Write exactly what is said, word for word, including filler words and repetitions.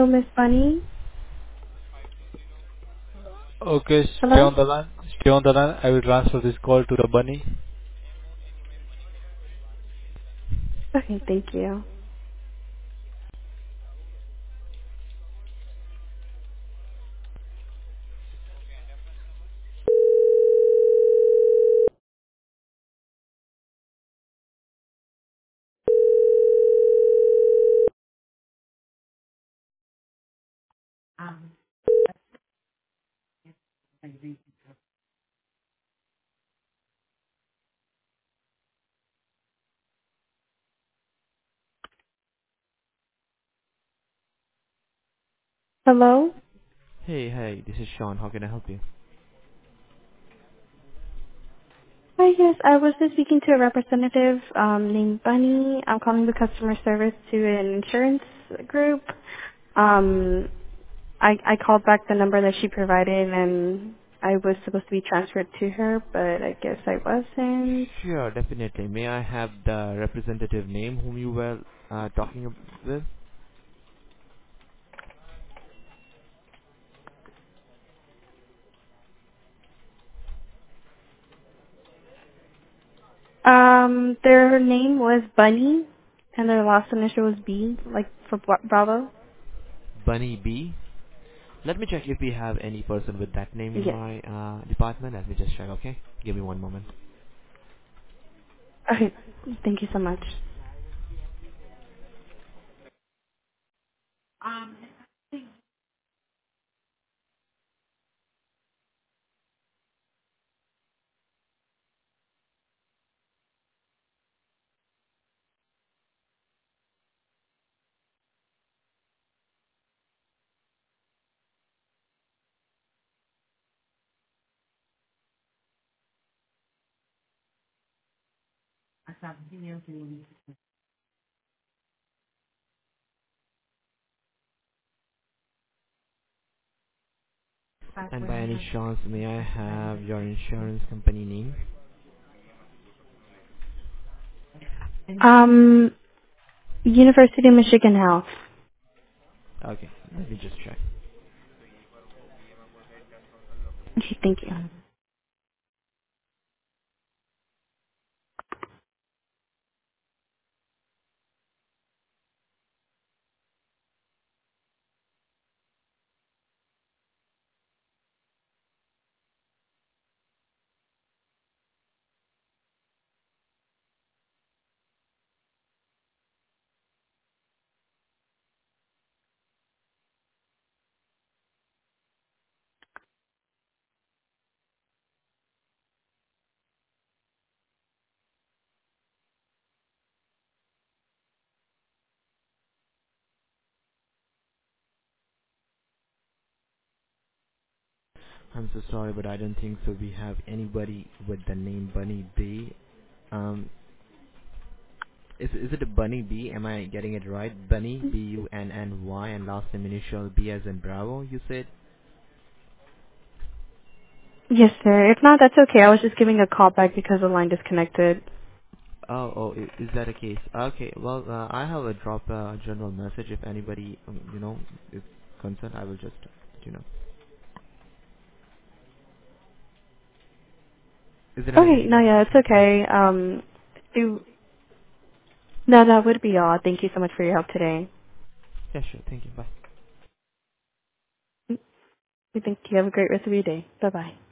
Miss Bunny. Okay, stay Hello? on the line. Stay on the line. I will transfer this call to the bunny. Okay, thank you. Hello? Hey, hey, this is Sean. How can I help you? Hi, yes, I was just speaking to a representative um, named Bunny. I'm calling the customer service to an insurance group. Um, I, I called back the number that she provided and I was supposed to be transferred to her, but I guess I wasn't. Sure, definitely. May I have the representative name whom you were uh, talking ab- with? Um, their name was Bunny and their last initial was B, like for Bra- Bravo. Bunny B. Let me check if we have any person with that name in Yes. my uh, department. Let me just check, okay? Give me one moment. Okay, thank you so much. And by any chance, may I have your insurance company name? Um, University of Michigan Health. Okay, let me just check. Okay, thank you. I'm so sorry, but I don't think so. We have anybody with the name Bunny B. Um, Is is it a Bunny B? Am I getting it right? Bunny B U N N Y and last name initial B as in Bravo. You said. Yes, sir. If not, that's okay. I was just giving a call back because the line disconnected. Oh, oh, i- is that a case? Okay. Well, uh, I have a drop a general message. If anybody, um, you know, is concerned, I will just, you know. Is there Okay, anything no, else yeah, I it's can? Yeah. okay. Um, it, no, that would be all. Thank you so much for your help today. Yeah, sure. Thank you. Bye. We think you have a great rest of your day. Bye bye.